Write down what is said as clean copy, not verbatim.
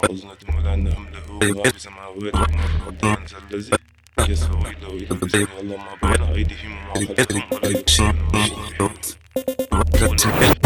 أظن ملعنا أمله غاب سماوات قد أنزل الذي يسوى إلى الذين الله ما بين أيديهم وما خلفهم ولا يحصون من شيء